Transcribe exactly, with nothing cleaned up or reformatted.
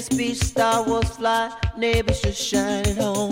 speech, Star Wars fly, neighbors just shining home.